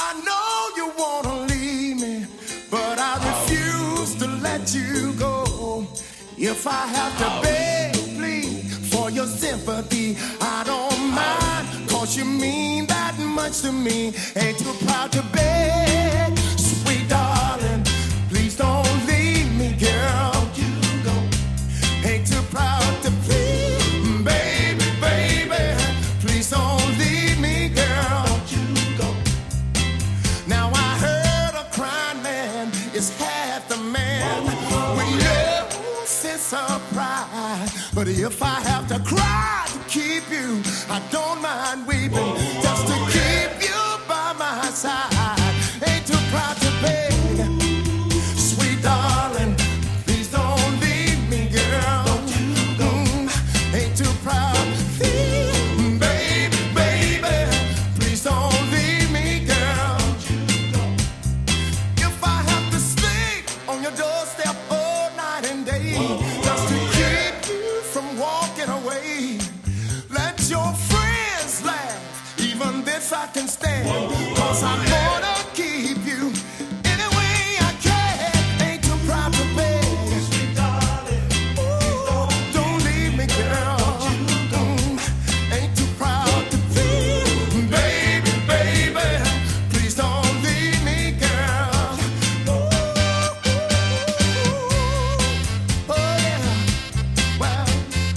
I know you wanna leave me, but I refuse to let you go. If I have to beg, plead for your sympathy, I don't mind, 'cause you mean that much to me. Ain't too proud to beg, sweet darling, please don't leave me, girl. You go. Ain't too proud to plead, baby, baby, please don't leave me, girl. You go. Now I heard a crying man is half the man. With no sense of pride, but if I have to cry to keep you, I don't mind weeping just to keep you by my side. Ain't too proud to beg, sweet darling, please don't leave me, girl. Ain't too proud, baby, baby, please don't leave me, girl. If I have to sleep on your doorstep all night and day, just to keep you from walking away, let your friends laugh, even this I can stand, 'cause I'm gonna keep you any way I can. Ain't too proud to beg, sweet darling, ooh, don't leave me, girl. Ain't too proud to plead, baby, baby, please don't leave me, girl. Ooh, oh yeah, well,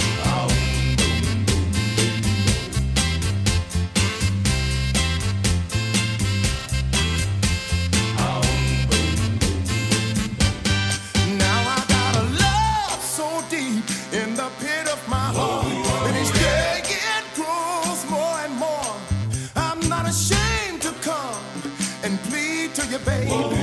now I got a love so deep in the pit of my heart, and each day it grows more and more. I'm not ashamed to come and plead to you, baby.